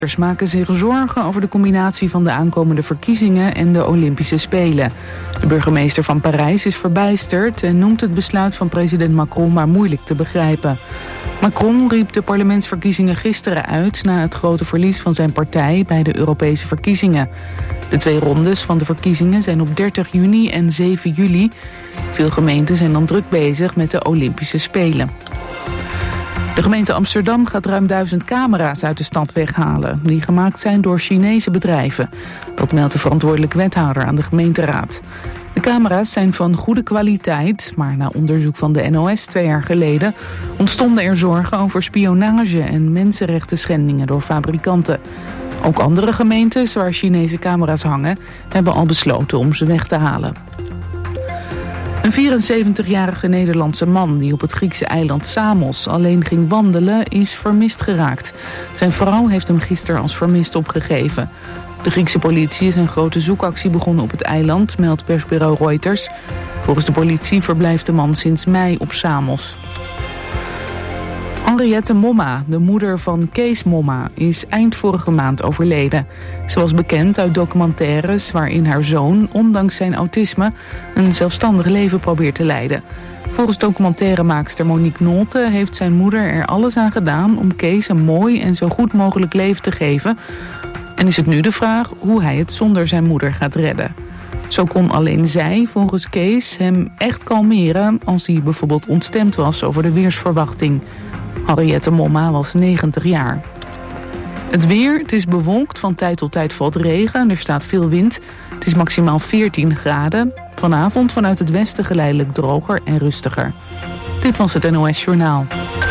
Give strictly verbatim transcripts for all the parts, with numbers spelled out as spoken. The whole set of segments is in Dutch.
maken zich zorgen over de combinatie van de aankomende verkiezingen en de Olympische Spelen. De burgemeester van Parijs is verbijsterd en noemt het besluit van president Macron maar moeilijk te begrijpen. Macron riep de parlementsverkiezingen gisteren uit na het grote verlies van zijn partij bij de Europese verkiezingen. De twee rondes van de verkiezingen zijn op dertig juni en zeven juli. Veel gemeenten zijn dan druk bezig met de Olympische Spelen. De gemeente Amsterdam gaat ruim duizend camera's uit de stad weghalen, die gemaakt zijn door Chinese bedrijven. Dat meldt de verantwoordelijke wethouder aan de gemeenteraad. De camera's zijn van goede kwaliteit, maar na onderzoek van de N O S twee jaar geleden ontstonden er zorgen over spionage en mensenrechten schendingen door fabrikanten. Ook andere gemeentes waar Chinese camera's hangen hebben al besloten om ze weg te halen. Een vierenzeventigjarige Nederlandse man die op het Griekse eiland Samos alleen ging wandelen is vermist geraakt. Zijn vrouw heeft hem gisteren als vermist opgegeven. De Griekse politie is een grote zoekactie begonnen op het eiland, meldt persbureau Reuters. Volgens de politie verblijft de man sinds mei op Samos. Henriette Momma, de moeder van Kees Momma, is eind vorige maand overleden. Ze was bekend uit documentaires waarin haar zoon, ondanks zijn autisme, een zelfstandig leven probeert te leiden. Volgens documentairemaakster Monique Nolte heeft zijn moeder er alles aan gedaan om Kees een mooi en zo goed mogelijk leven te geven. En is het nu de vraag hoe hij het zonder zijn moeder gaat redden. Zo kon alleen zij, volgens Kees, hem echt kalmeren als hij bijvoorbeeld ontstemd was over de weersverwachting. Henriette Momma was negentig jaar. Het weer, het is bewolkt, van tijd tot tijd valt regen, er staat veel wind. Het is maximaal veertien graden. Vanavond vanuit het westen geleidelijk droger en rustiger. Dit was het N O S Journaal.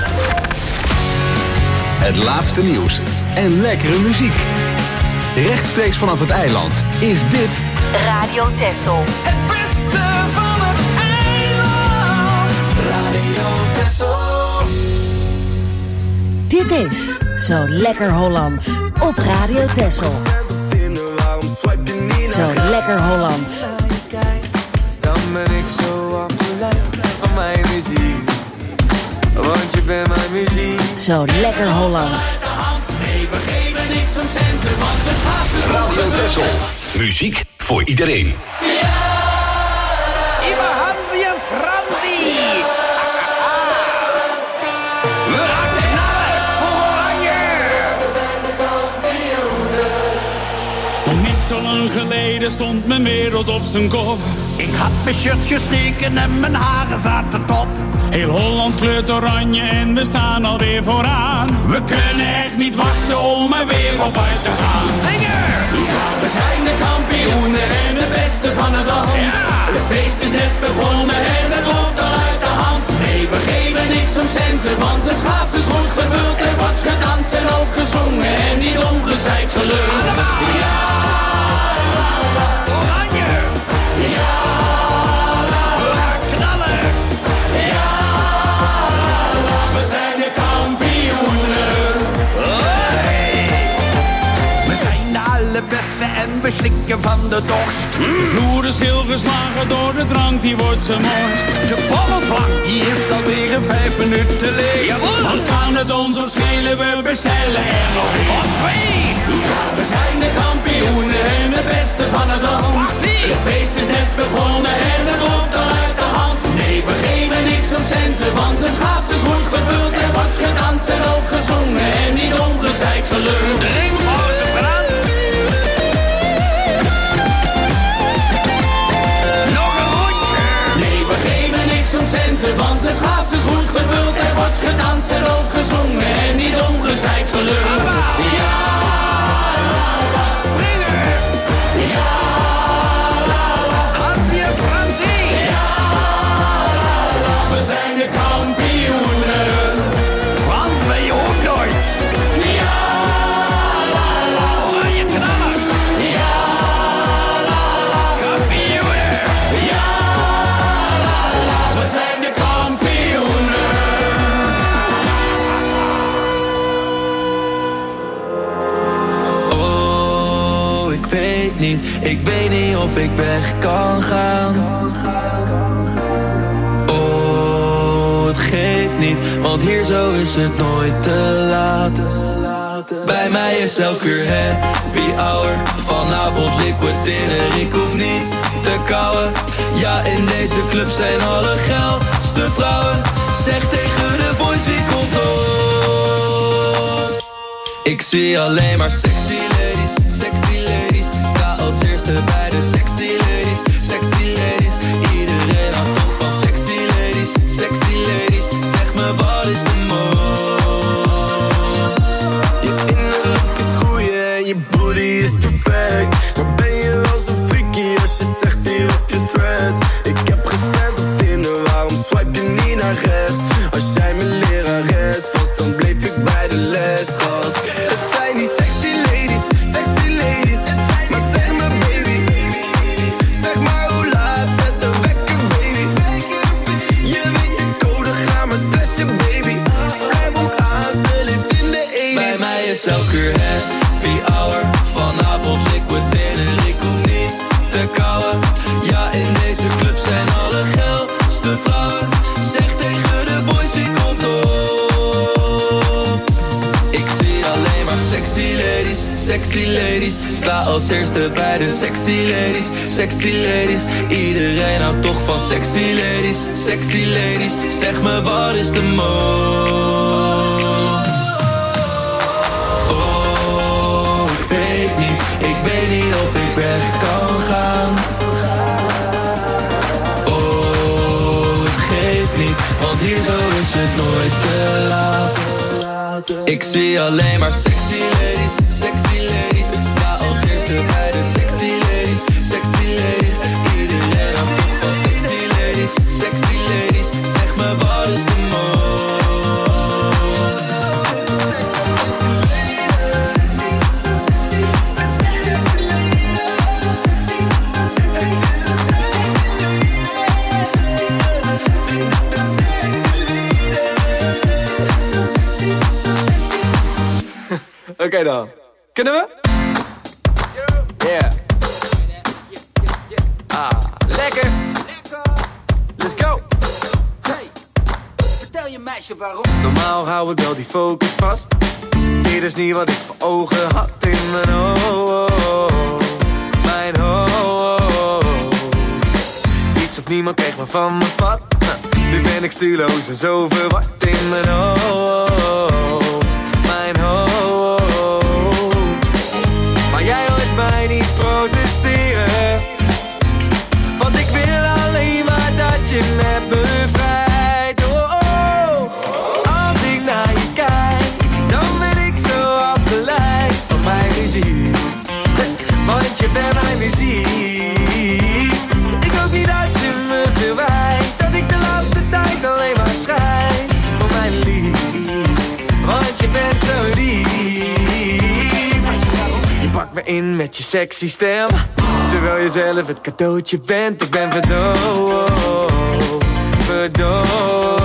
Het laatste nieuws en lekkere muziek. Rechtstreeks vanaf het eiland is dit Radio Texel. Het beste van het eiland. Radio Texel. Dit is Zo Lekker Holland op Radio Texel. Zo Lekker Holland. Dan ben ik zo afgeleid van mijn muziek. Want je bent mijn muziek. Zo Lekker Holland. Nee, we geven niks om centen, want het gaat dus Radio Texel. Muziek voor iedereen. Ja! Immer Hansi en Franzi. We gaan knallen voor Oranje. Nog niet zo lang geleden stond mijn wereld op zijn kop. Ik had mijn shirt gestreken en mijn haren zaten top. Heel Holland kleurt oranje en we staan alweer vooraan. We kunnen echt niet wachten om er weer op uit te gaan. Zingen! Ja, we zijn de kampioenen en de beste van het land. Ja. Het feest is net begonnen en het loopt al uit de hand. Nee, we geven niks om centen, want het glas is goed gevuld. Er wordt gedanst en ook gezongen en niet omgezeid geluld. Ja, la, la, Oranje! ja, We gaan knallen! ja, la, la, we zijn de kampioenen. We zijn de allerbeste en we slikken van de dorst. De vloer is geel geslagen door de drank die wordt gemorst. De bollenplank die is alweer in vijf minuten leeg. Wat kan het ons ook schelen, we bestellen er nog één. Of twee! Ja, we zijn de kampioenen en de beste van het land. Het feest is net begonnen en het loopt al uit de hand. Nee, we geven niks om centen, want het glas is goed gevuld. Er wordt gedanst en ook gezongen en niet omgezeid geluld. Drinkpauze Frans! Nog een rondje! Nee, we geven niks om centen, want het glas is goed gevuld. Er wordt gedanst en ook gezongen en niet omgezeid geluld. Ja, Springen! ja, Hansi en Franzi! we zijn de kampioenen. Frans ben je ook nooit! Ja, Oranje knallen! ja, Kampioenen! ja, we zijn de kampioenen. Oh, ik weet niet, ik weet niet of ik weg kan gaan. Oh, het geeft niet, want hier zo is het nooit te laat. Bij mij is elke uur happy hour. Vanavond liquid dinner, ik hoef niet te kauwen. Ja, in deze club zijn alle geilste vrouwen. Zeg tegen de boys, wie komt op? Ik zie alleen maar sexy ladies, sexy ladies. Sta als eerste bij de sexy ladies, sexy ladies. Iedereen houdt toch van sexy ladies, sexy ladies. Zeg me, wat is de mode? Je innerlijk is goeie en je booty is perfect. Maar ben je wel zo freaky als je zegt hier op je threads? Ik heb gestemd op Tinder, waarom swipe je niet naar rechts? Als jij mijn lerares was, dan bleef ik bij de les, schat. Het zijn die sexy ladies, sexy ladies. Maar zeg me baby, zeg maar hoe laat, zet de wekker baby. Je weet de code, ga maar splashen baby. Vrijboek aan, ze leeft in de eighties. Bij mij is elke uur happy hour. Vanavond liquid dinner, ik hoef niet te kauwen. Ja, in deze club zijn alle geilste vrouwen. Zeg tegen de boys, wie komt op? Ik zie alleen maar sexy ladies, sexy ladies. Sta als eerste bij de sexy ladies, sexy ladies. Iedereen houdt toch van sexy ladies, sexy ladies. Zeg me, wat is de mode? Oh, ik weet niet, ik weet niet of ik weg kan gaan. Oh, het geeft niet, want hier zo is het nooit te laat. Ik zie alleen maar sexy ladies, sexy ladies. Sta als eerste bij de sexy ladies, sexy ladies. Iedereen houdt toch van sexy ladies, sexy ladies. Zeg me, wat is de mode? Oké okay dan, kunnen we? Yeah. Ah, lekker. Let's go. Hey, vertel je meisje waarom. Normaal hou ik wel die focus vast. Dit is niet wat ik voor ogen had in mijn hoofd. Mijn hoofd. Iets of niemand kreeg me van mijn pad. Nu ben ik stuurloos en zo verward in mijn hoofd. Mijn hoofd. Maar jij hoort mij niet protesteren. Want ik wil alleen maar dat je me bevrijdt. Oh, oh. Als ik naar je kijk, dan ben ik zo afgeleid van mijn muziek. Want je bent mijn muziek. Ik hoop niet dat je me verwijt, dat ik de laatste tijd alleen maar schijn voor mijn lief. Want je bent zo lief. Je pakt me in met je sexy stem, terwijl je zelf het cadeautje bent. Ik ben verdoofd, verdoofd.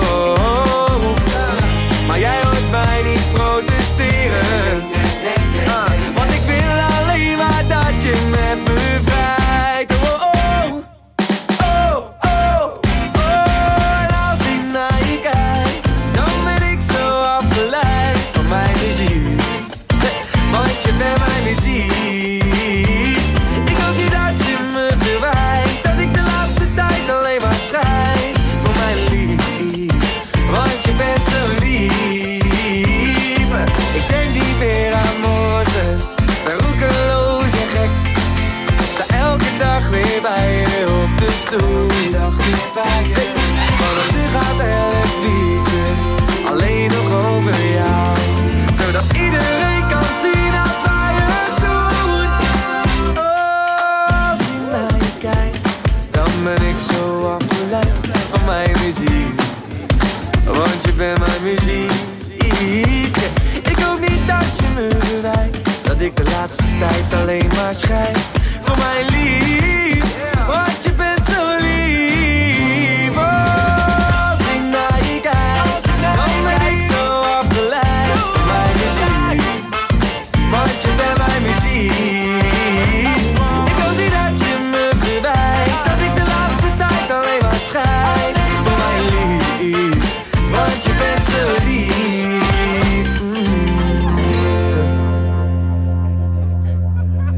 Maar jij hoort mij niet protesteren. uh, Want ik wil alleen maar dat je me bevrijdt. Oh, oh, oh, oh, oh. En als ik naar je kijk, dan ben ik zo afgeleid van mijn muziek. Want je bent mijn muziek. Ik hoop niet dat je me verwijt, dat ik de laatste tijd alleen maar schijn voor mijn lief. Want je bent zo lief. Ik denk niet meer aan morgen, ben roekeloos en gek. Ik sta elke dag weer bij je op de stoel. Dag weer bij je. Vanaf nu gaat het liedje alleen nog over jou, zodat iedereen kan zien dat wij het doen. Oh, als ik naar je kijk, dan ben ik zo afgeleid van mijn muziek. Want je bent mijn muziek. Ik hoop niet dat je me verwijt, dat ik de laatste tijd alleen maar schrijf voor mijn lief. Want je bent zo lief. Oh, als ik naar je kijk, dan ben ik zo afgeleid van mijn muziek. Want je bent mijn muziek. Ik hoop niet dat je me verwijt, dat ik de laatste tijd alleen maar schrijf voor mijn lief. Want je bent zo lief. Mm, yeah.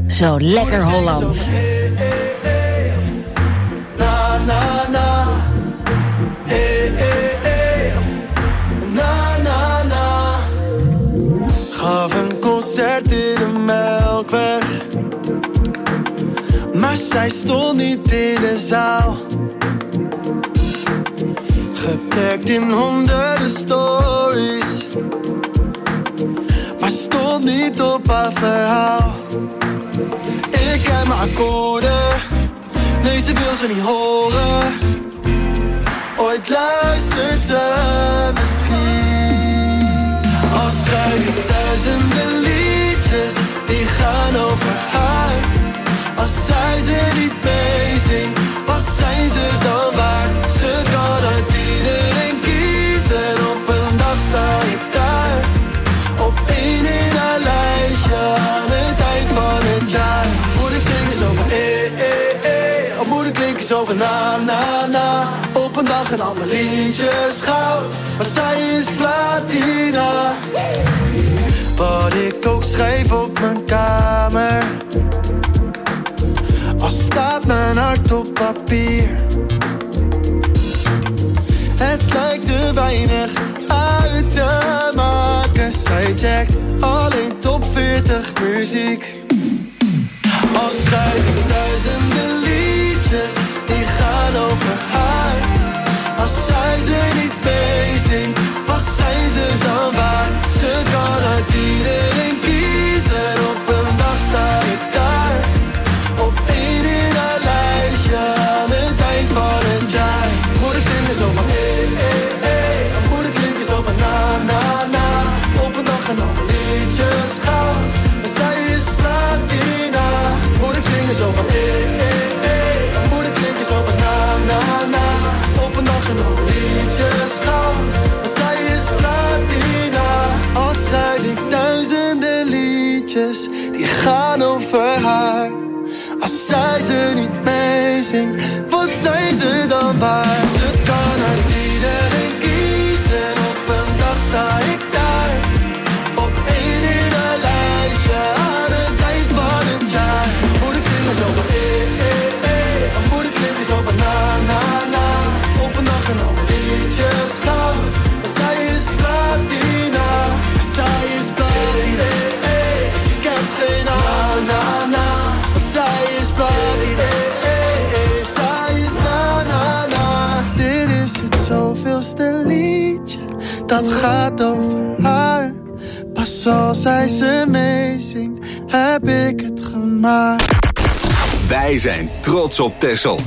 Zo lekker Holland. Na, na, na. Hey, hey, hey. Na, na, na. Gaf een concert in de Melkweg, maar zij stond niet in de zaal. Getagd in honderden stories, maar stond niet op haar verhaal. Ik ken mijn akkoorden, nee ze wil ze niet horen. Ooit luistert ze misschien. Al schrijf ik duizenden liedjes, die gaan over haar. Als zij ze niet meezingt, wat zijn ze dan waard? Ze kan uit iedereen kiezen, op een dag sta ik daar. Op één in haar lijstje, aan het eind van het jaar. Moet ik zingen zo van eh, eh, eh, of moet ik klinken zo van na, na, na. Op een dag en al mijn liedjes goud, maar zij is platina. Wat ik ook schrijf op mijn kamer, al staat mijn hart op papier. Het lijkt te weinig uit te maken. Zij checkt alleen top veertig muziek. Al schrijf ik duizenden liedjes, die gaan over haar. Als zij ze niet meezingt, wat zijn ze dan waard? Ze kan uit iedereen kiezen, op een dag sta ik daar. Op één in haar lijstje, aan het eind van het jaar. Moet ik zingen zo van eh, eh, eh, of moet ik klinken zo van na, na, na. Op een dag en al liedjes goud, maar zij is platina. Moet ik zingen zo van eh, eh, eh, of moet ik klinken zo van na, na, na. Op een dag en al liedjes goud, maar zij is platina. Al schrijf ik duizenden liedjes, die gaan over haar. Als zij ze niet meezingt, wat zijn ze dan waard? Ze kan uit iedereen kiezen, op een dag sta ik daar. Op één in haar lijstje, aan het eind van het jaar. Moet ik zingen zo van eh, eh, eh, of moet ik klinken zo van na, na, na. Op een dag en al liedjes goud, maar zij is platina. Zij is platina, eh, eh, dus ik heb geen haast, na, na. Zij is platina, eh, eh, eh, zij is na, na, na. Dit is het zoveelste liedje, dat gaat over haar. Pas als zij ze meezingt, heb ik het gemaakt. Wij zijn trots op Texel.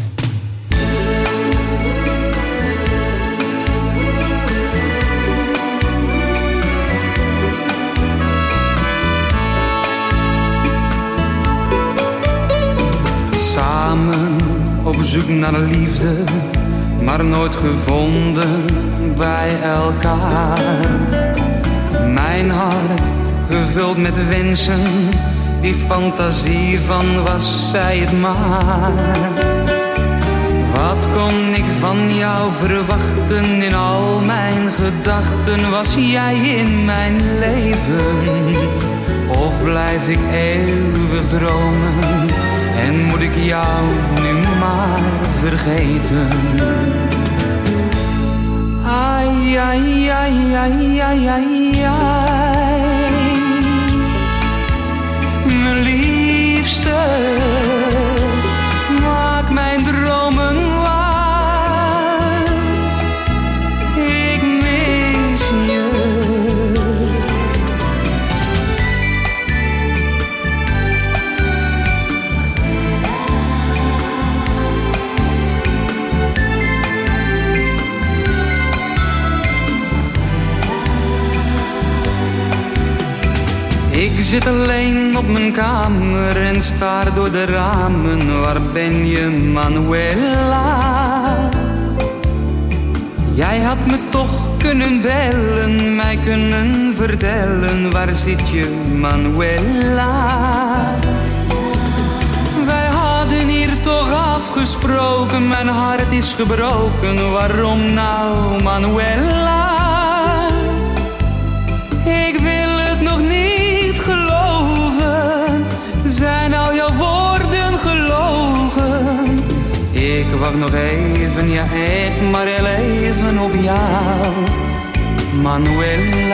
Samen op zoek naar liefde, maar nooit gevonden bij elkaar. Mijn hart gevuld met wensen, die fantasie van was zij het maar. Wat kon ik van jou verwachten? In al mijn gedachten was jij in mijn leven. Of blijf ik eeuwig dromen en moet ik jou nu maar vergeten? Ai, ai, ai, ai, ai, ai, ai. Mijn liefste, maak mijn dromen waar. Ik mis je. Ik zit alleen op mijn kamer en staar door de ramen. Waar ben je, Manuela? Jij had me toch kunnen bellen, mij kunnen vertellen. Waar zit je, Manuela? Wij hadden hier toch afgesproken, mijn hart is gebroken. Waarom nou, Manuela? Ik wil het nog niet geloven. Zijn al wacht nog even, ja echt maar heel even op jou, Manuela.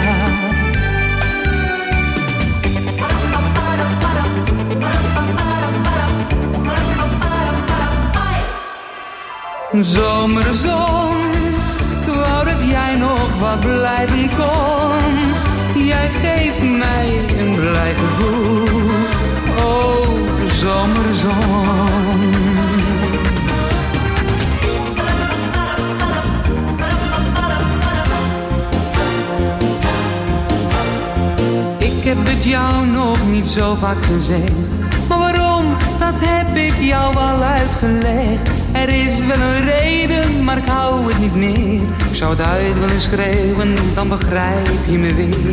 Zomerzon, ik wou dat jij nog wat blijven kon. Jij geeft mij een blij gevoel, oh zomerzon. Ik heb het jou nog niet zo vaak gezegd, maar waarom, dat heb ik jou al uitgelegd. Er is wel een reden, maar ik hou het niet meer. Ik zou het uit willen schreeuwen, dan begrijp je me weer.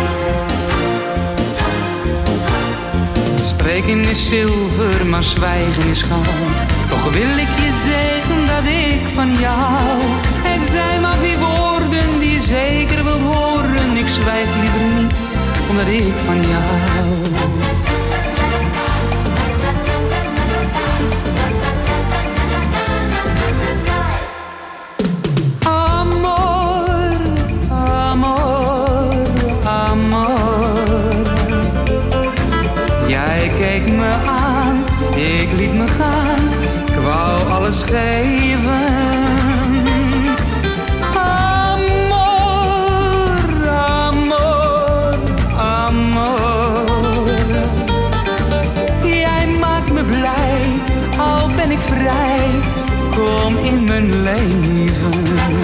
Spreken is zilver, maar zwijgen is goud. Toch wil ik je zeggen dat ik van jou. Het zijn maar vier woorden die je zeker wilt horen. Ik zwijg liever niet, omdat ik van jou. Keek me aan, ik liet me gaan, ik wou alles geven. Amor, amor, amor. Jij maakt me blij, al ben ik vrij, kom in mijn leven.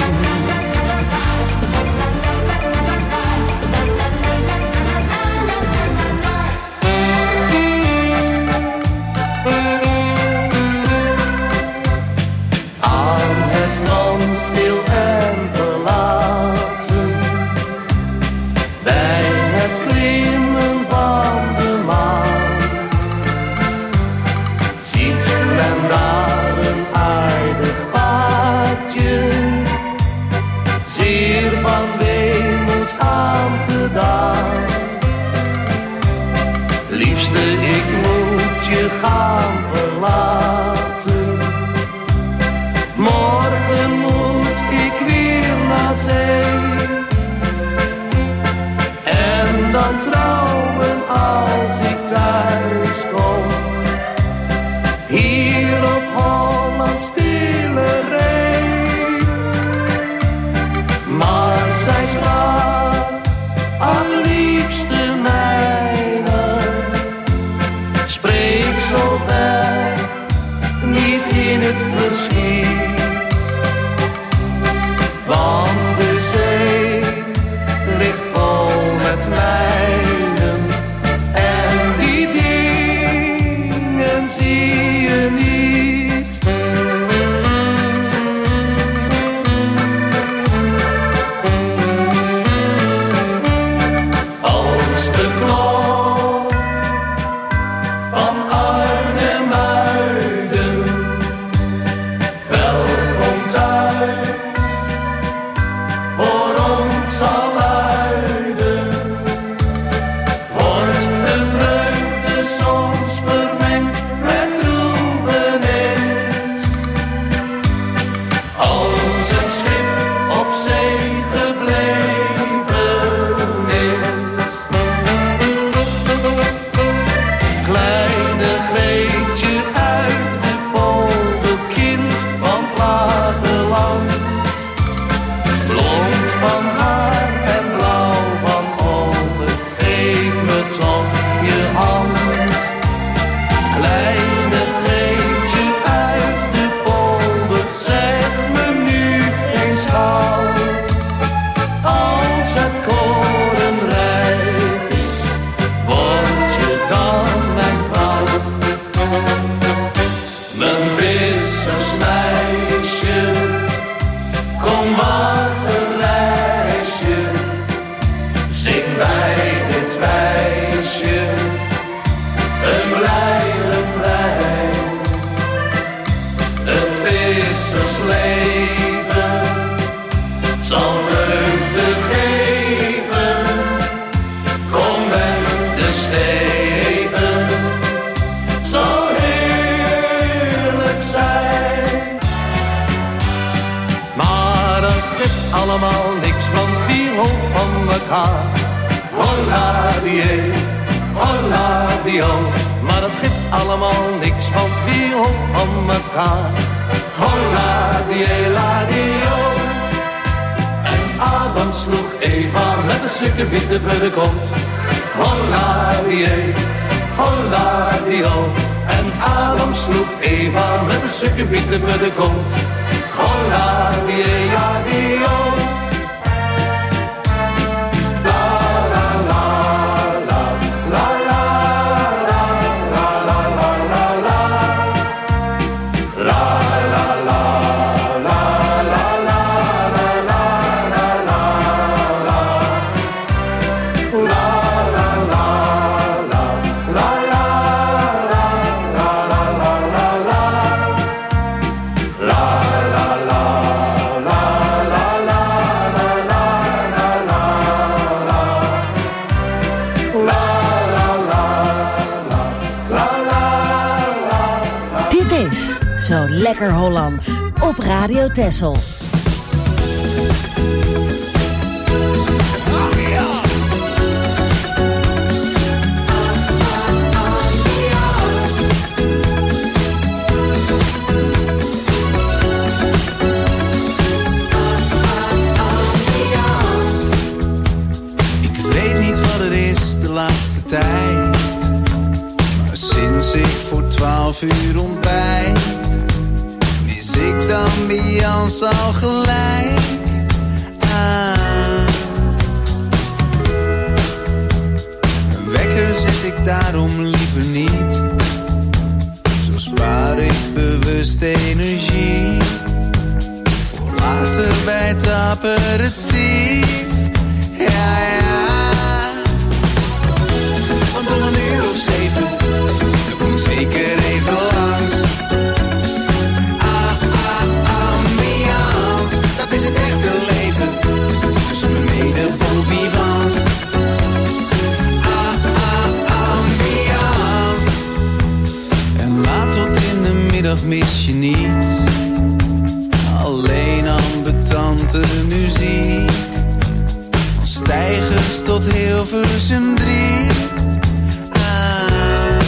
Strand stil en verlaten, bij het klimmen van de maan, ziet men daar een aardig paardje, zeer van weemoed aangedaan. Liefste, ik moet je gaan verlaten. Morgen moet ik weer naar zee en dan trouwen als ik thuis kom. Hier op Holland stille ree. Maar zij sprak, ach liefste mijne, spreek zo ver, niet in het verschiet. Want de zee ligt vol met mijnen en die dingen zie je niet. Als de klok van Arnhem-Muiden wel elkaar. Holla die, holla die, maar dat geeft allemaal niks, want wie houdt van elkaar. Holla die, la die, en Adam sloeg Eva met een stukje witte voor de kont. Holla die, holla die, en Adam sloeg Eva met een stukje witte voor de kont. Holla die, ja die, Zo lekker Hollands op Radio Texel. Ik weet niet wat het is de laatste tijd, maar sinds ik voor twaalf uur ontbijt, ik de ambiance al gelijk aan. Een wekker zet ik daarom liever niet, zo spaar ik bewust energie voor later bij het aperitief. Ja, ja, want om een uur of zeven, dan kom ik zeker even langs. Dat is het echte leven, tussen mijn mede-bon-vivants. Ah, ah, ambiance. En laat tot in de middag mis je niets, alleen ambetante muziek. Van Stijgers tot Hilversum drie. Ah.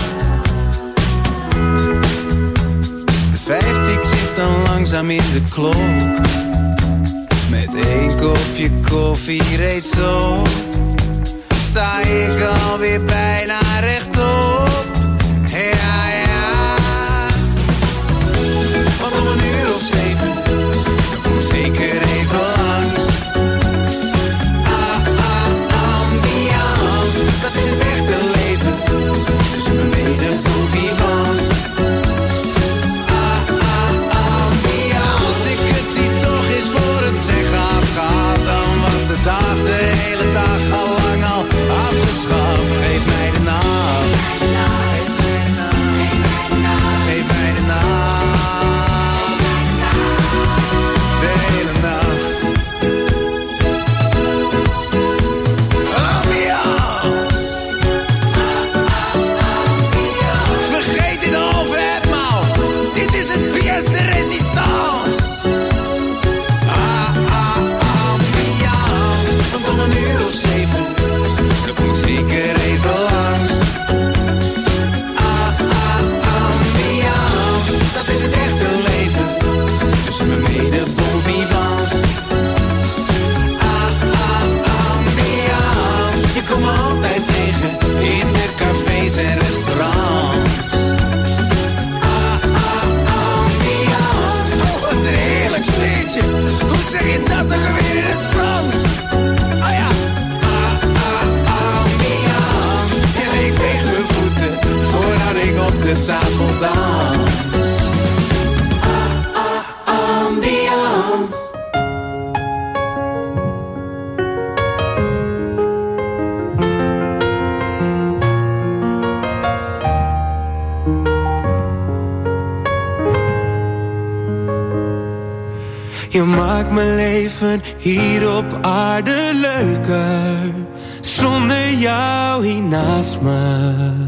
De vijf tik zit dan langzaam in de klok, met één kopje koffie reeds op, sta ik alweer bijna rechtop. Ja, ja, want om een uur of zeven, dan kom ik zeker even langs. Ah, ah, ambiance, dat is het echte leven, tussen mijn mede-bon-vivants. Zeg gaat, gaat, dan was de dag de hele dag al lang al afgeschaft. Geef mij de nacht, geef mij de nacht, de hele nacht. Ambiance, vergeet dit halve etmaal, dit is het pièce de résistance. Om een uur of zeven, dan kom ik zeker even langs. Ah, ah, ambiance, dat is het echte leven, tussen mijn mede-bon-vivants. Ah, ah, ambiance, je komt me altijd tegen, in de cafés en restaurants. Ah, ah, ambiance, oh wat een heerlijk sfeertje, hoe zeg je dat toch weer in het Frans? Op de tafel dans. Ah, ah, ambiance. Je maakt mijn leven hier op aarde leuker, zonder jou hier naast me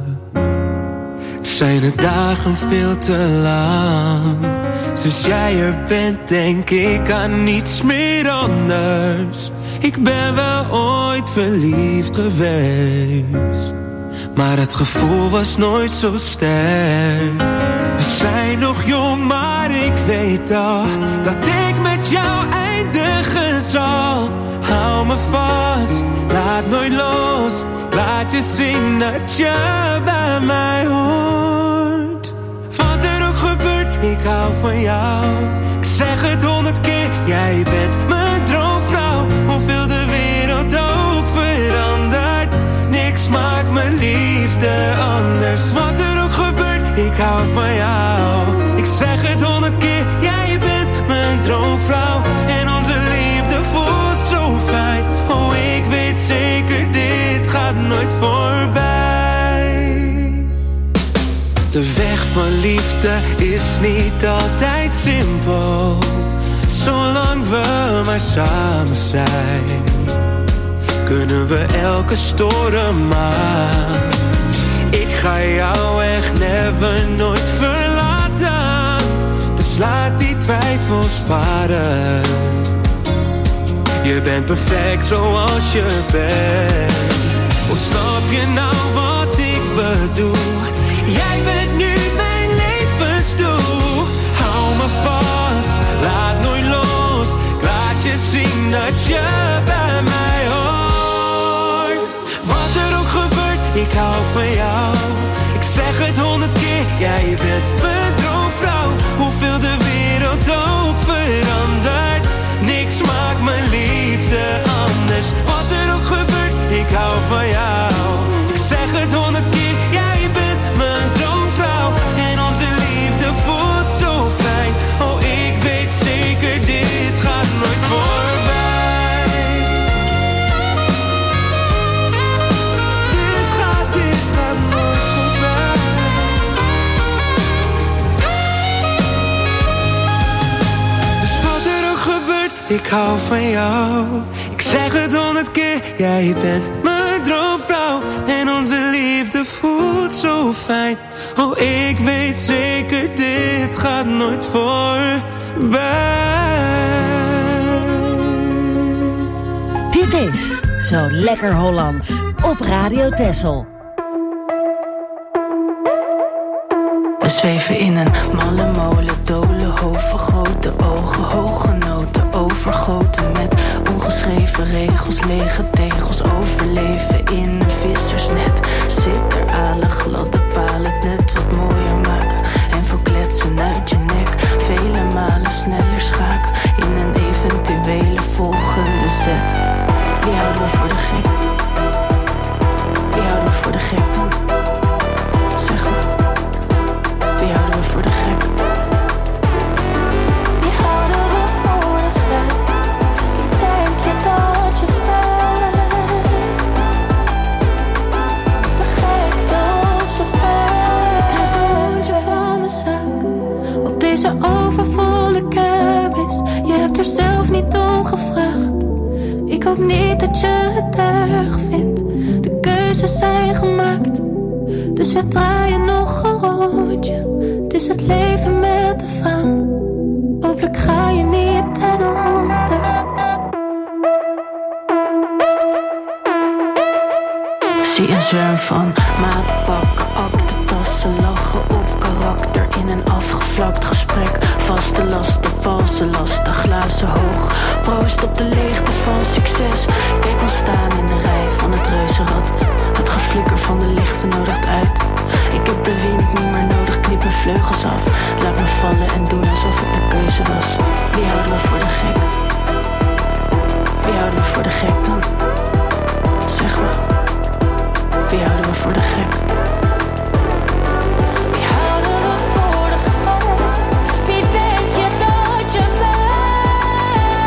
zijn de dagen veel te lang. Sinds jij er bent denk ik aan niets meer anders. Ik ben wel ooit verliefd geweest, maar het gevoel was nooit zo sterk. We zijn nog jong, maar ik weet toch dat ik met jou eindigen zal. Hou me vast, laat nooit los. Laat je zien dat je bij mij hoort. Wat er ook gebeurt, ik hou van jou. Ik zeg het honderd keer, jij bent mijn droomvrouw. Hoeveel de wereld ook verandert, niks maakt mijn liefde anders. Wat er ook gebeurt, ik hou van jou. Ik zeg het honderd keer, jij bent mijn droomvrouw. En onze liefde voelt zo fijn. Oh, ik weet zeker, dit gaat nooit voorbij. De weg van liefde is niet altijd simpel, zolang we maar samen zijn, kunnen we elke storm aan. Ik ga jou echt never nooit verlaten, dus laat die twijfels varen. Je bent perfect zoals je bent. Hoe snap je nou wat ik bedoel? Jij bent nu mijn levensdoel. Hou me vast, laat nooit los. Ik laat je zien dat je bij mij hoort. Wat er ook gebeurt, ik hou van jou. Ik zeg het honderd keer, jij bent mijn droomvrouw. Hoeveel de wereld ook verandert, niks maakt mijn liefde anders. Wat er ook gebeurt, ik hou van jou. Ik zeg het honderd keer, jij bent mijn droomvrouw. En onze liefde voelt zo fijn. Oh, ik weet zeker, dit gaat nooit voorbij. Dit gaat, dit gaat nooit voorbij. Dus wat er ook gebeurt, ik hou van jou. Ik zeg het honderd keer, jij bent mijn droomvrouw. En onze liefde voelt zo fijn. Oh, ik weet zeker, dit gaat nooit voorbij. Dit is Zo Lekker Hollands op Radio Texel. We zweven in een malle molen, dolen hoven, grote ogen, hoge noten, overgoten met ongeschreven regels, lege tegels, overleven in een vissersnet. Zit er aan gladde palen, het net wat mooier maken en voor kletsen uit je nek. Vele malen sneller schaken in een eventuele volgende zet. Die houden we voor de gek. Die houden we voor de gek dan. Zeg maar. Die houden we voor de gek. Die houden we voor de gek. Wie denk je dat je bent? De gek op zijn bed. Krijgt een rondje van de zak op deze overvolle kermis. Je hebt er zelf niet om gevraagd. Ik hoop niet dat je het erg vindt. De keuzes zijn gemaakt, dus we draaien nog een rondje. Het is het leven met de vaan. Hopelijk ga je niet ten onder. Zie een zwerm van maatpakken, akte-tassen, lachen op karakter in een afgevlakt gesprek. Vaste lasten, valse lasten, glazen hoog. Proost op de leegte van succes. Kijk ons staan in de rij van het reuzenrad. Het geflikker van de lichten nodigt uit. Ik heb de wind niet meer nodig, knip mijn vleugels af. Laat me vallen en doen alsof het de keuze was. Wie houden we voor de gek? Wie houden we voor de gek dan? Zeg maar. Wie houden we voor de gek? Wie houden we voor de gek? Wie denk je dat je bent?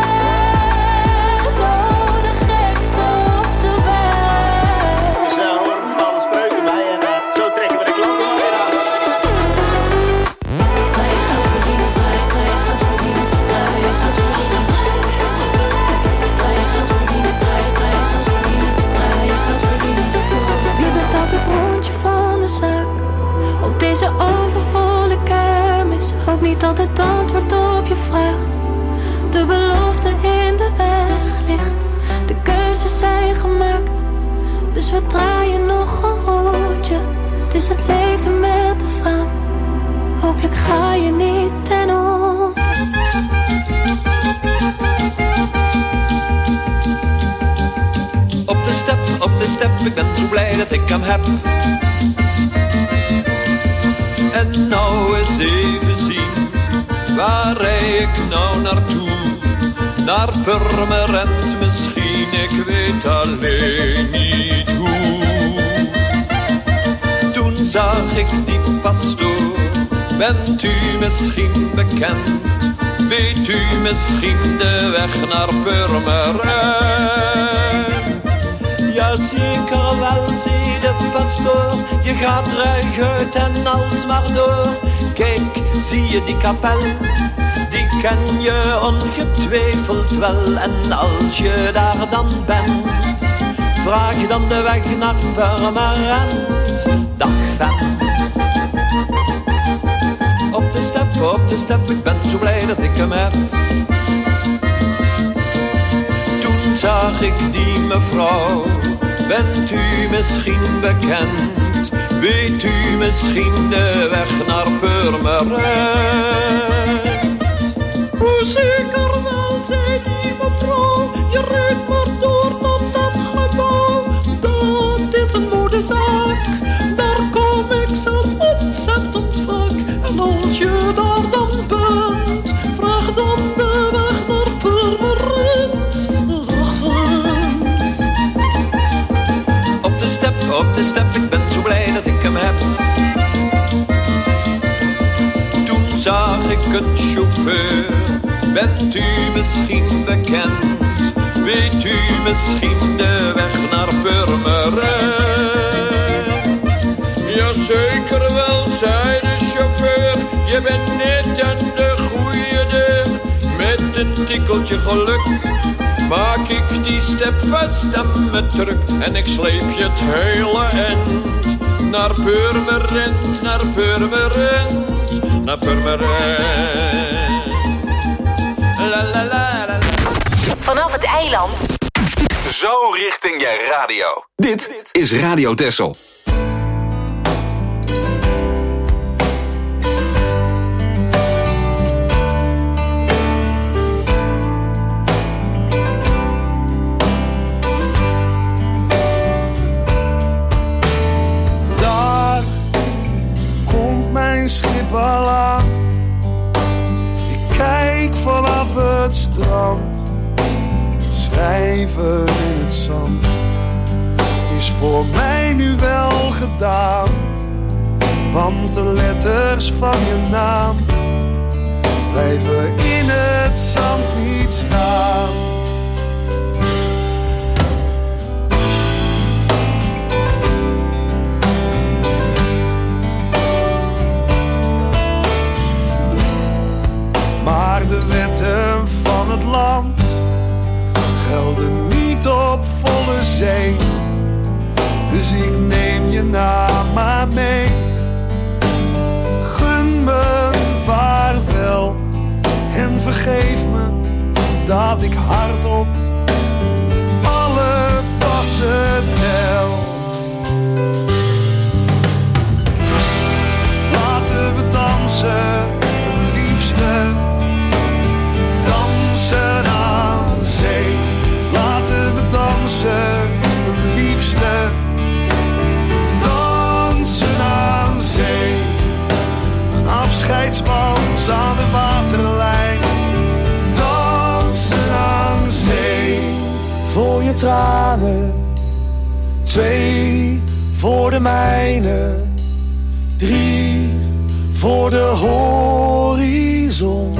Oh, de gek op zijn weg. Dus daar horen bepaalde spreuken bij en uh, zo trekken we de klanten maar weer aan. Draai je gaat verdienen, draai, draai je gaat verdienen, draai je gaat verdienen. Draai je gaat verdienen, draai, draai je gaat verdienen, draai je gaat verdienen. Wie betaalt het rondje van de zaak? Op deze overvolle kermis. Hoop niet dat het antwoord op je vraag de belofte in de weg ligt. De zijn gemaakt. Dus we draaien nog een rondje. Het is het leven met de faam. Hopelijk ga je niet ten onder. Op de step, op de step, ik ben zo blij dat ik hem heb. En nou eens even zien, waar rij ik nou naartoe? Naar Purmerend misschien, ik weet alleen niet hoe. Toen zag ik die pastoor, bent u misschien bekend? Weet u misschien de weg naar Purmerend? Ja, zeker wel, zei de pastoor, je gaat ruig en alsmaar door. Kijk, zie je die kapel? Die ken je ongetwijfeld wel. En als je daar dan bent, vraag je dan de weg naar Purmerend. Dag vent. Op de step, op de step, ik ben zo blij dat ik hem heb. Toen zag ik die mevrouw, bent u misschien bekend? Weet u misschien de weg naar Purmerend? Hoe zeker wel, zei die mevrouw, je rijdt maar door tot dat gebouw. Dat is een modezaak, daar kom ik zelf ontzettend vaak. En als je daar dan bent, vraag dan de weg naar Purmerend. Op de step, op de step, ik ben zo blij dat ik hem heb. Toen zag ik een chauffeur, bent u misschien bekend? Weet u misschien de weg naar Purmerend? Jazeker wel, zei de chauffeur, je bent net aan de goede deur. Met een tikkeltje geluk maak ik die step vast aan me druk. En ik sleep je het hele end naar Purmerend, naar Purmerend, naar Purmerend. La la la la. Vanaf het eiland. Zo richting je radio. Dit is Radio Texel. Schip al aan. Ik kijk vanaf het strand. Schrijven in het zand is voor mij nu wel gedaan. Want de letters van je naam blijven in het zand niet staan. Maar de wetten van het land gelden niet op volle zee. Dus ik neem je naam maar mee. Gun me vaarwel en vergeef me dat ik hardop alle passen tel. Laten we dansen, liefste. Dansen aan zee, laten we dansen, liefste. Dansen aan zee, een afscheidswals aan de waterlijn. Dansen aan zee, voor je tranen. Twee voor de mijne, drie voor de horizon.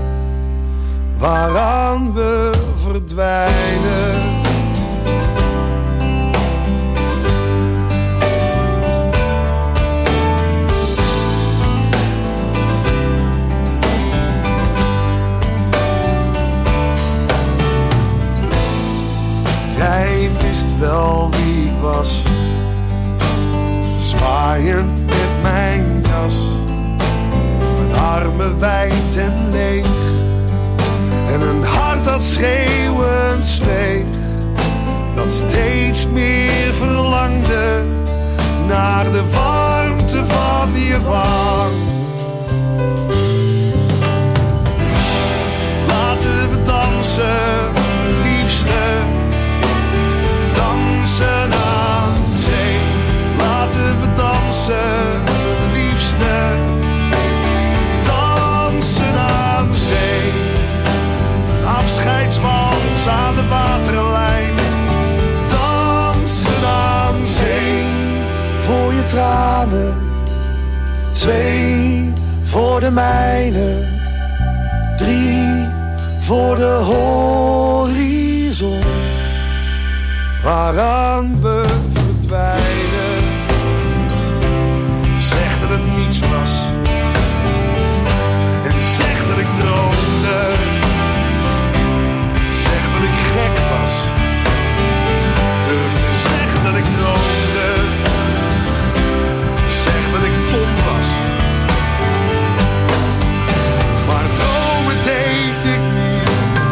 Waaraan we verdwijnen. Jij wist wel wie ik was, zwaaiend met mijn jas, mijn armen wijd en leeg. En een hart dat schreeuwend zweeg. Twee voor de mijne, drie voor de horizon, waaraan we verdwijnen. Zeg dat het niets was en zeg dat ik droomde. Zeg dat ik gek was, durf te zeggen dat ik droomde. Zeg dat ik dom was, maar dromen deed ik niet.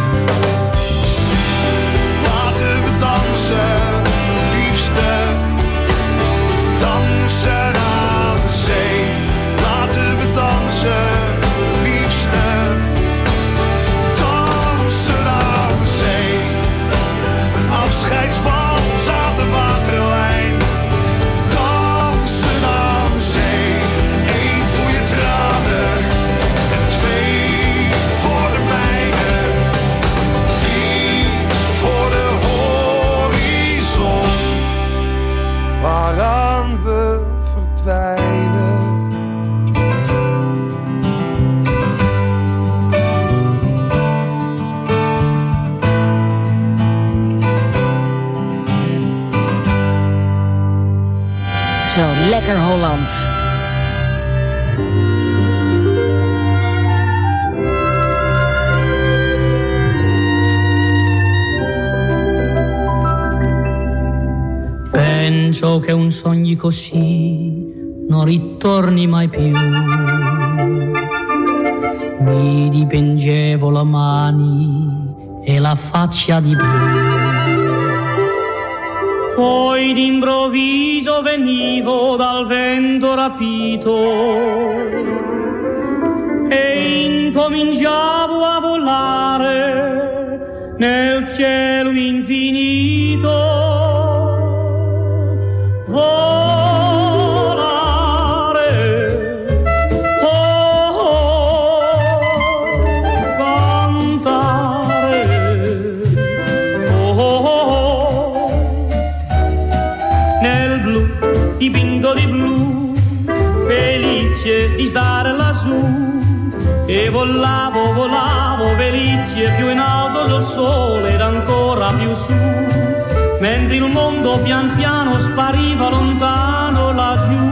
Laten we dansen, liefste, dansen aan de zee. Laten we dansen, liefste, dansen aan de zee. Een afscheidswals aan de waterlijn. Dansen aan de zee. Eén voor je tranen en twee voor de mijne. Drie voor de horizon, waaraan we verdwijnen. Zo lekker Holland. Penso che un sogno così non ritorni mai più. Mi dipingevo le mani e la faccia di blu. Poi d'improvviso venivo dal vento rapito e incominciavo a volare nel cielo infinito. Volare, oh, oh, cantare, oh, oh, oh, nel blu dipinto di blu, felice di stare lassù. E volavo, volavo felice più in alto del sole ed ancora più su, mentre il mondo pian piano spariva lontano laggiù.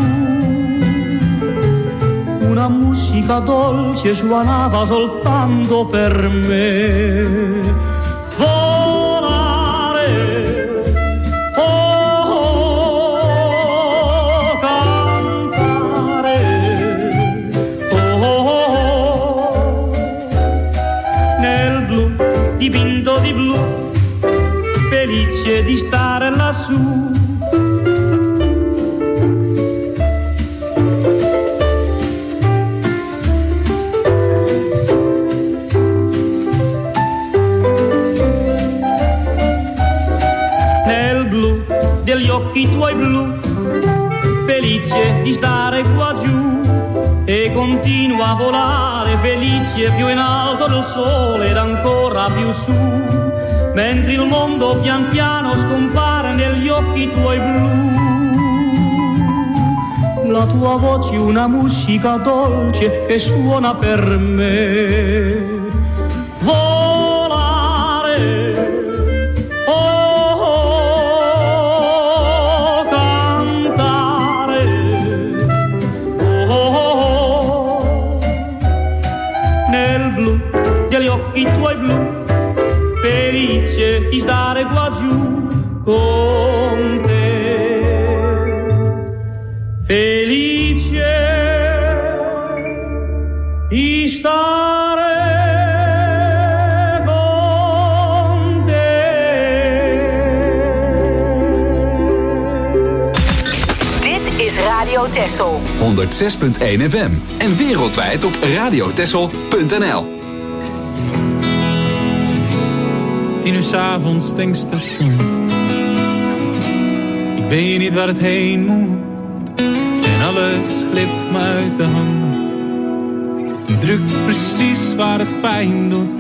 Una musica dolce suonava soltanto per me. Volare, oh, oh, cantare, oh, oh, oh, nel blu dipinto di blu, felice di stare lassù. Nel blu degli occhi tuoi blu, felice di stare qua giù. E continua a volare felice più in alto del sole ed ancora più su, mentre il mondo pian piano scompare negli occhi tuoi blu. La tua voce una musica dolce che suona per me. Volare, oh, oh, cantare, oh, oh, oh, nel blu degli occhi tuoi blu, felice di stare qua giù con te, felice di stare con te. Dit is Radio Texel honderdzes punt één F M en wereldwijd op radiotexel punt n l. Tien uur 's avonds tankstation. Ik weet niet waar het heen moet en alles glipt me uit de handen en drukt precies waar het pijn doet.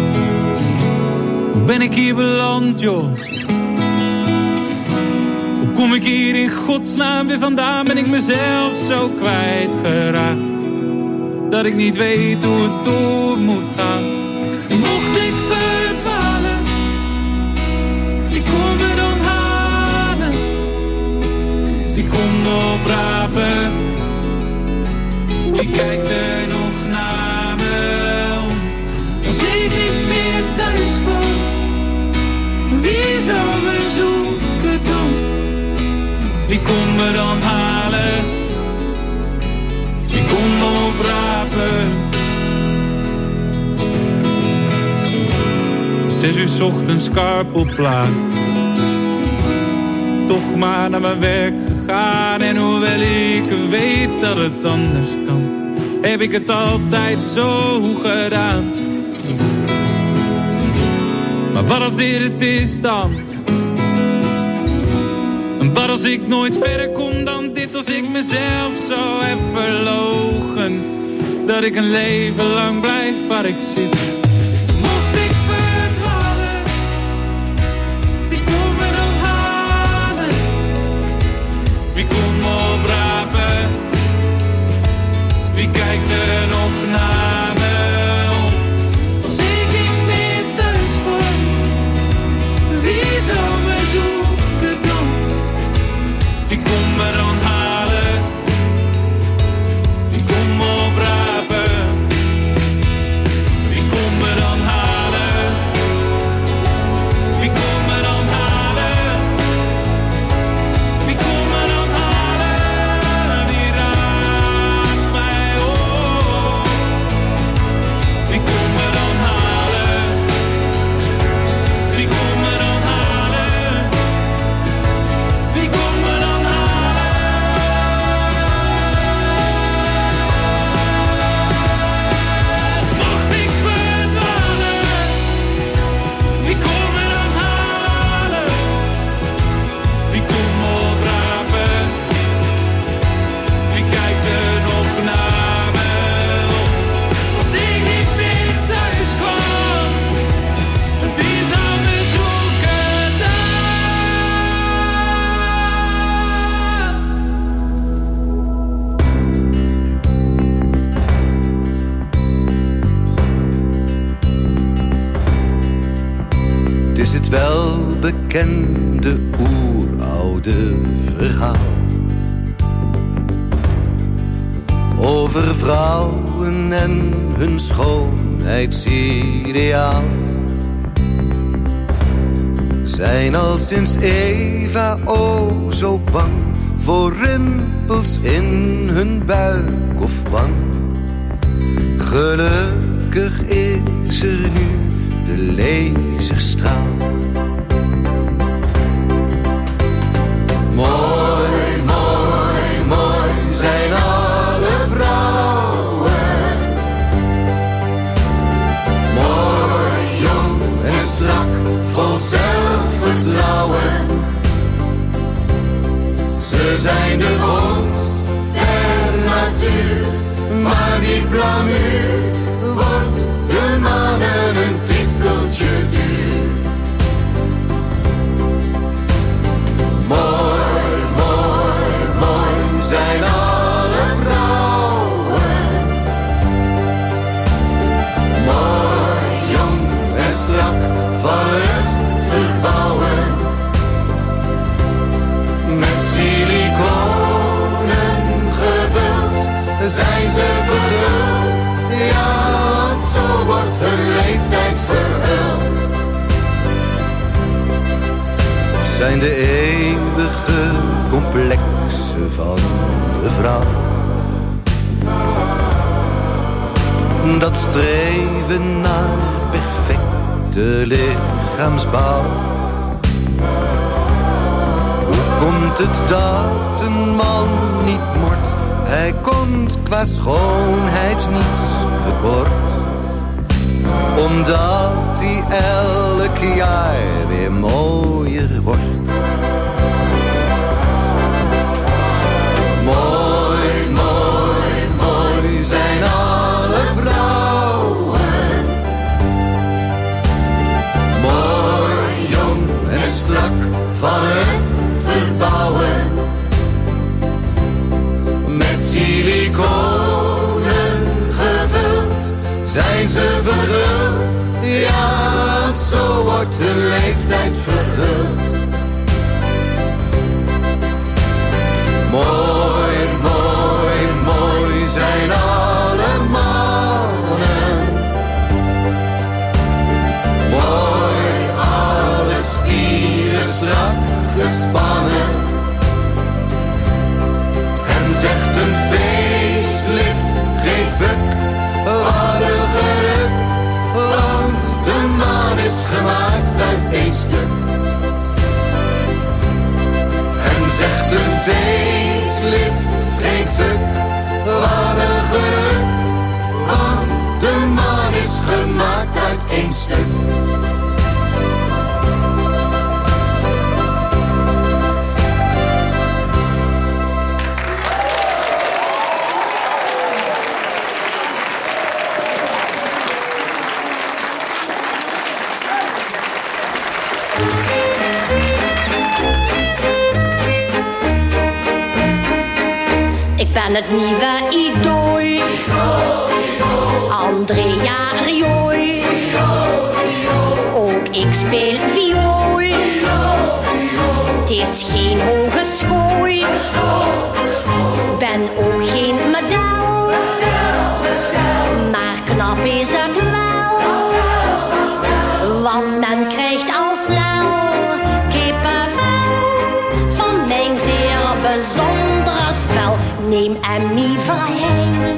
Hoe ben ik hier beland, joh? Hoe kom ik hier in godsnaam weer vandaan? Ben ik mezelf zo kwijtgeraakt dat ik niet weet hoe het door moet gaan. Mocht ik verdwalen, wie komt me dan halen? Wie komt me oprapen? Wie kijkt er nog naar me om? Als ik niet meer thuis kwam, wie zou me zoeken dan? Wie komt me dan halen? Wie komt me oprapen? Zes uur 's ochtends karpelplaat, toch maar naar mijn werk gegaan. En hoewel ik weet dat het anders kan, heb ik het altijd zo gedaan. Maar wat als dit het is dan? En wat als ik nooit verder kom dan dit? Als ik mezelf zo heb verloochend, dat ik een leven lang blijf waar ik zit. Mocht ik verdwalen, wie komt me dan halen? Wie komt me oprapen? Wie kijkt er nog naar me om? Als ik niet meer thuis kwam, wie zou me zoeken dan? Wie komt me dan halen? Wie komt me oprapen? Wie komt me dan halen? Wie komt me dan halen? Wie komt me dan halen? Wie raakt mij op? Wie komt me dan halen? Wie komt me dan halen? Wie komt me dan halen? Mocht ik verdwalen, wie komt me dan halen? Wie komt me oprapen? Wie kijkt er nog naar me om? Als ik niet meer thuis kwam, wie zou me zoeken dan? Het is het welbekende oeroude verhaal over vrouwen en hun schoonheidsideaal. Zijn al sinds Eva o zo bang voor rimpels in hun buik of wang. Gelukkig is er nu de laserstraal. Mooi, mooi, mooi zijn alle vrouwen. Mooi, jong en strak, vol zelfvertrouwen. Ze zijn de vondst der natuur, maar die blamuur wordt de mannen een tikkeltje duur. Mooi, mooi, mooi zijn alle vrouwen. Mooi, jong en strak van het verbouwen. Met siliconen gevuld zijn ze verguld. Ja, want zo wordt hun leeftijd verhuld. Zijn de eeuwige complexen van de vrouw. Dat streven naar perfecte lichaamsbouw. Hoe komt het dat een man niet mort? Hij komt qua schoonheid niets tekort. Omdat hij elk jaar weer mooier wordt. Mooi, mooi, mooi zijn alle vrouwen. Mooi, jong en strak van het verbouwen. zegt een facelift, geen fuck, wat een geluk. Want de man is gemaakt uit één stuk. En zegt een facelift, geen fuck, wat een geluk. Want de man is gemaakt uit één stuk. Ik ben het nieuwe idool, Andrea Riool. Ook ik speel viool, het is geen hogeschool. Ben ook geen model, maar knap is het wel. Want men krijgt al snel kippenvel van mijn zeer bijzondere spel. Neem Emmy Verheij,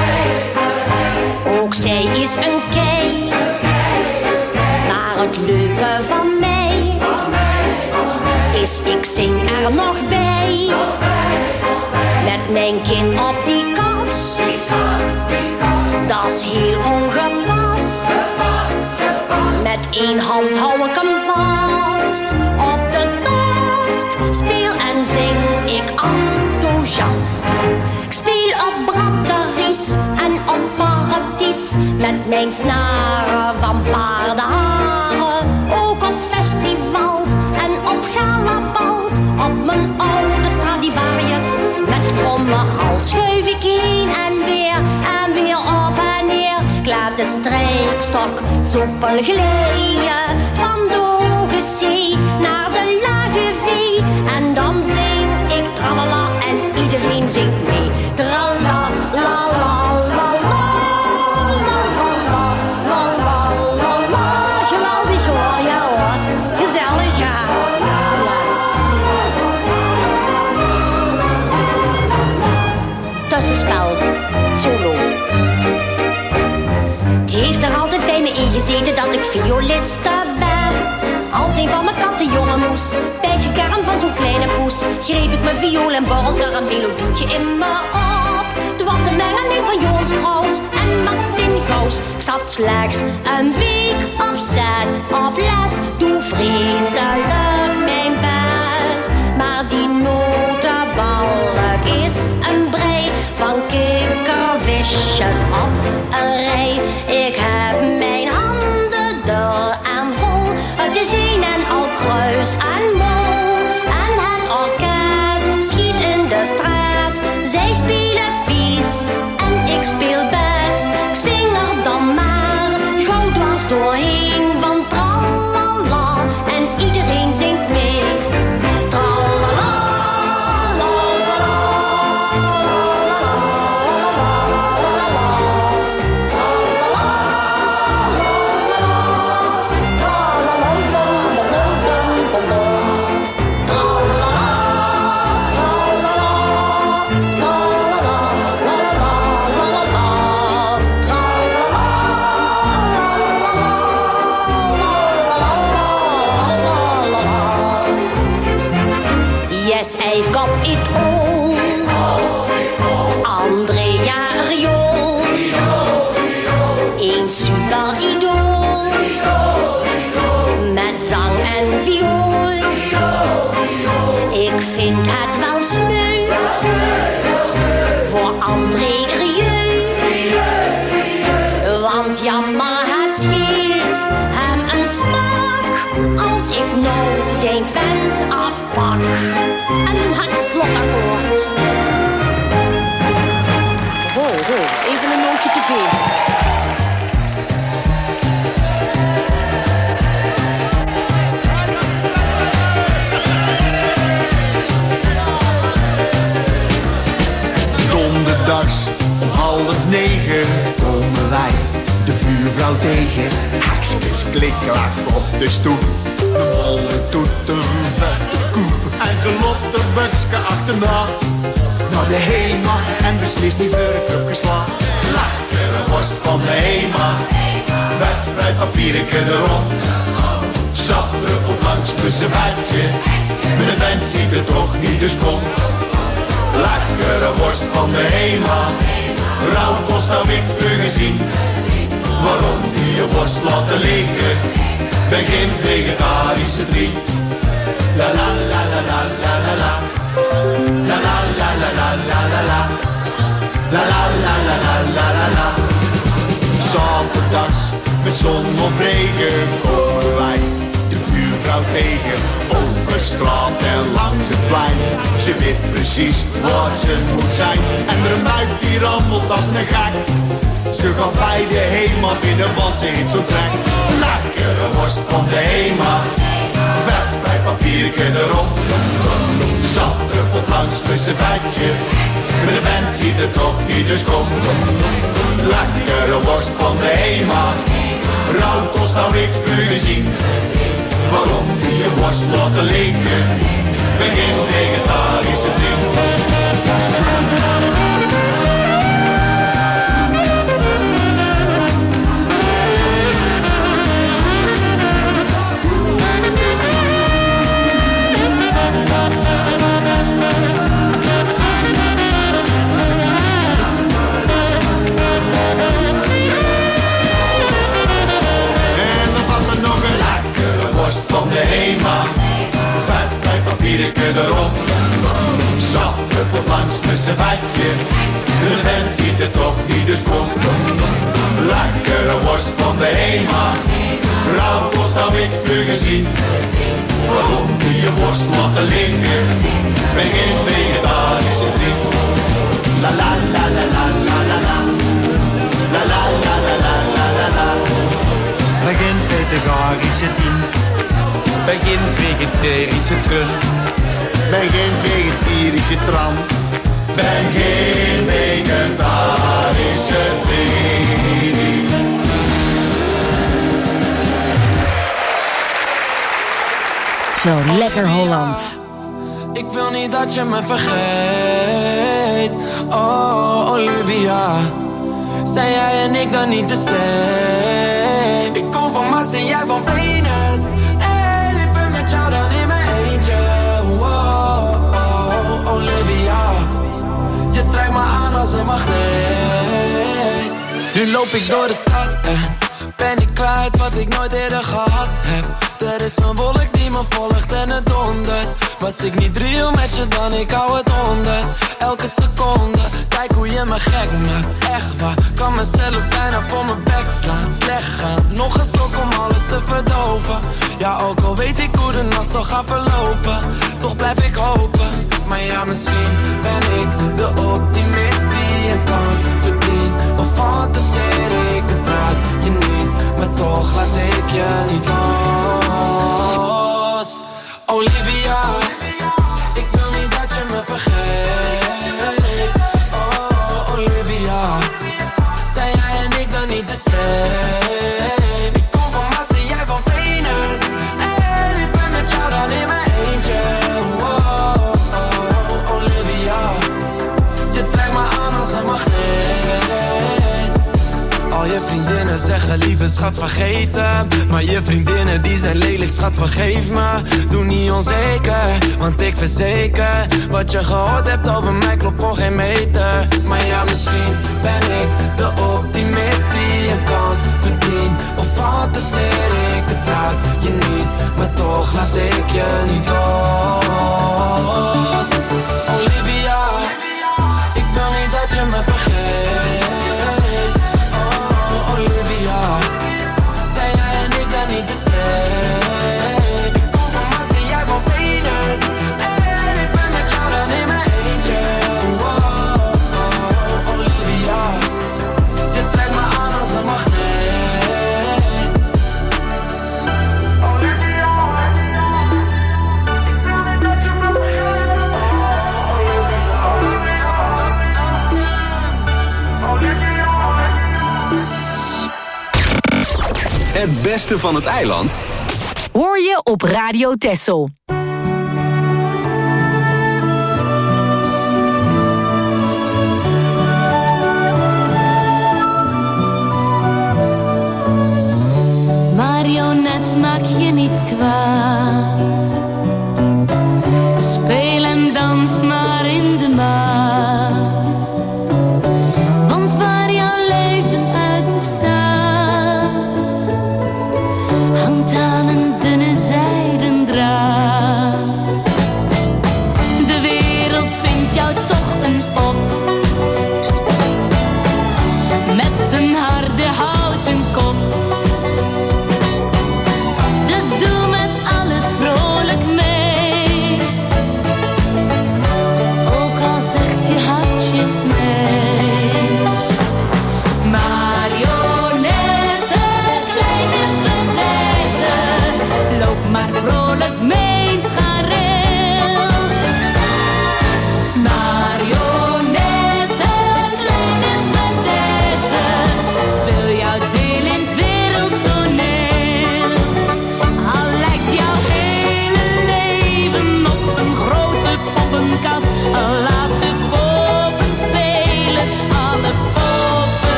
ook zij is een kei. Maar het leuke van mij is, ik zing er nog bij. Met mijn kin op die kas, dat is heel ongepast. Met één hand hou ik hem vast op de tast. Speel en zing ik enthousiast. Ik speel op braderies en op parties, met mijn snaren van paardenharen. Ook op festivals en op galabals, op mijn oude Stradivarius met kromme hals. Schuif ik heen en weer en weer op en neer. Ik laat de strijkstok soepel glijden van de hoge zee naar de lage vee. En dan zing ik tralala en iedereen zingt mee. Tralala, la la la la, la la la, la la la la. Geweldig hoor, ja hoor, gezellig ja. Tussenspel, solo. Het heeft er altijd bij me ingezeten dat ik violiste werd. Als een van mijn katten jongen moes, bij het gekerm van zo'n kleine poes, greep ik mijn viool en borrelde er een melodietje in me op. Het was de mengeling van Johan Strauss en Martin Gauss. Ik zat slechts een week of zes op les, doe vreselijk mijn best. Maar die notenbalk is een brei van kikkervisjes op een rij. Ik heb mijn handen er aan vol, het is een en al kruis en mol. En het orkest schiet in de stress, zij spelen vies en ik speel best. Ik zing er dan maar gauw dwars doorheen van tralala en iedereen zingt mee. Tralala, la la la, yes, I've got it all. Andrea Riool, een super idool, met zang en viool. Ik vind het wel sneu voor André Rieu, want jammer het scheelt hem een smaak als ik nou zijn fans afpak. En het slotakkoord. Ho, ho, even een nootje te veel. Donderdags om half negen komen wij de buurvrouw tegen. Haksjes klikklak op de stoep. De molle toet een vette koep. En ze loopt de bukske achterna. naar de HEMA en beslist niet voor een krukje sla. Lekkere worst van de HEMA, vetvrij papiertje erom. Zat druppelt langs tussen vetje, met een vent ziet het toch niet, dus kom. Lekkere worst van de HEMA, rauwkost nou ik voor gezien. Waarom die je worst laten liggen, ben geen vegetarische vriend. La la la la la la la la. La la la la la la la la. La la la la la la la la. Zaterdags, met zon of regen, komen wij de buurvrouw tegen. Over straat en langs het plein. Ze weet precies waar ze moet zijn. En er een meid die rammelt als een gek. Ze gaat bij de HEMA binnen, want ze heeft zo'n trek. Lekkere worst van de HEMA, vet bij papiertje erop. Zat druppelt langs tussen vetje, met de vent ziet het toch niet, dus kom. Lekkere worst van de HEMA, rauwkost nou ik voor gezien. Waarom die je worst laten liggen, ben geen vegetarische vriend. Van de HEMA, vet bij papiertje erop. Zat druppelt langs tussen vetje, de vent ziet het toch niet, dus kom. Lekkere worst van de HEMA, rauwkost nou ik voor gezien. Waarom die je worst laten liggen, ben geen vegetarische vriend. La la la la la la la la. La la la la la la la la. Ben geen vegetarische vriend. Ben geen vegetarische trun. Ben geen vegetarische tram. Ben geen vegetarische vriend. Zo lekker Hollands. Ik wil niet dat je me vergeet. Oh, Olivia. Zijn jij en ik dan niet de same? Ik kom van Mars en jij van Venus. En liever met jou dan in mijn eentje. Oh, oh, Olivia. Je trekt me aan als een magneet. Nu loop ik door de stad en ben ik kwijt wat ik nooit eerder gehad heb. Er is een wolk die me volgt en het dondert. Was ik niet real met je dan, ik hou het honderd. Elke seconde, kijk hoe je me gek maakt. Echt waar, kan mezelf bijna voor mijn bek slaan. Slecht gaan, nog een slok om alles te verdoven. Ja, ook al weet ik hoe de nacht zal gaan verlopen, toch blijf ik hopen. Maar ja, misschien ben ik de optimist die een kans verdient. Of fantaseer ik het raak je niet, maar toch laat ik je niet los. Olivia, ik wil niet dat je me vergeet. Oh, Olivia, zijn jij en ik dan niet de same? Ik kom van Mars en jij van Venus. En liever met jou dan in mijn eentje. Oh, oh, Olivia, je trekt me aan als een magneet. Al je vriendinnen zeggen lieve schat vergeten, maar je vriendinnen die zijn lelijk schat vergeef me. Doe niet onzeker, want ik verzeker, wat je gehoord hebt over mij klopt voor geen meter. Maar ja, misschien ben ik de optimist die een kans verdient. Of fantaseer ik het raak je niet, maar toch laat ik je niet los. Olivia, ik wil niet dat je me vergeet. Oh, Olivia, zijn jij en ik dan niet de same? Ik kom van Mars en jij van Venus. En ik ben met jou dan in mijn eentje. Oh, oh, Olivia, je trekt me aan als een magneet. Olivia, ik wil niet dat je me vergeet. Olivia, Het beste van het eiland hoor je op Radio Texel.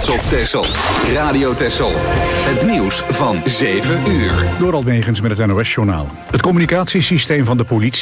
trots op Texel. Radio Texel. Het nieuws van zeven uur. Door Almegens met het N O S-journaal. Het communicatiesysteem van de politie